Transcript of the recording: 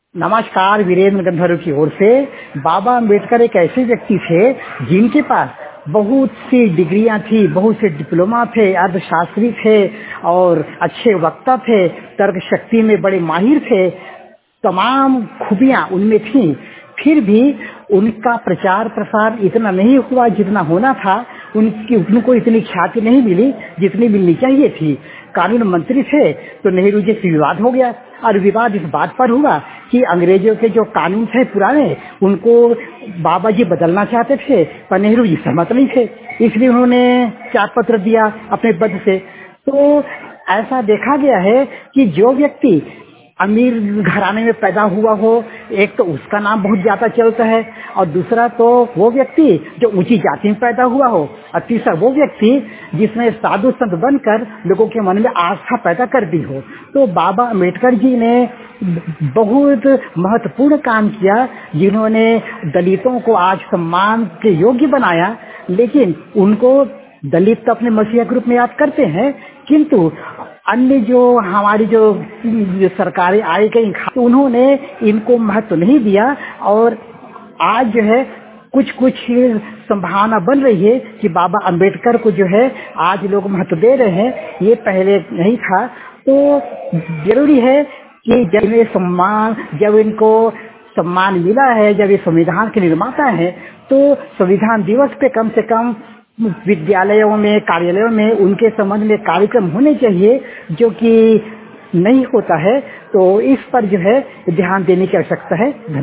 नमस्कार। वीरेंद्र गंधर्व की ओर से। बाबा अम्बेडकर एक ऐसे व्यक्ति थे जिनके पास बहुत सी डिग्रियां थी, बहुत से डिप्लोमा थे, अर्थशास्त्री थे और अच्छे वक्ता थे, तर्क शक्ति में बड़े माहिर थे। तमाम खूबियां उनमें थीं। फिर भी उनका प्रचार प्रसार इतना नहीं हुआ जितना होना था। उनको इतनी ख्याति नहीं मिली जितनी मिलनी चाहिए थी। कानून मंत्री थे तो नेहरू जी से विवाद हो गया और विवाद इस बात पर हुआ कि अंग्रेजों के जो कानून थे पुराने उनको बाबा जी बदलना चाहते थे, पर नेहरू जी सहमत नहीं थे। इसलिए उन्होंने त्याग पत्र दिया अपने पद से। तो ऐसा देखा गया है कि जो व्यक्ति अमीर घराने में पैदा हुआ हो, एक तो उसका नाम बहुत ज्यादा चलता है और दूसरा तो वो व्यक्ति जो ऊंची जाति में पैदा हुआ हो और तीसरा वो व्यक्ति जिसने साधु संत बनकर लोगों के मन में आस्था पैदा कर दी हो। तो बाबा अम्बेडकर जी ने बहुत महत्वपूर्ण काम किया, जिन्होंने दलितों को आज सम्मान के योग्य बनाया। लेकिन उनको दलित तो अपने मसीहा के रूप में याद करते हैं, किंतु अन्य जो हमारी जो सरकारें आई गई तो उन्होंने इनको महत्व नहीं दिया। और आज जो है कुछ संभावना बन रही है कि बाबा अम्बेडकर को जो है आज लोग महत्व दे रहे हैं, ये पहले नहीं था। तो जरूरी है कि जब इनको सम्मान मिला है, जब ये संविधान के निर्माता है, तो संविधान दिवस पे कम से कम विद्यालयों में, कार्यालयों में उनके संबंध में कार्यक्रम होने चाहिए, जो कि नहीं होता है। तो इस पर जो है ध्यान देने की आवश्यकता है।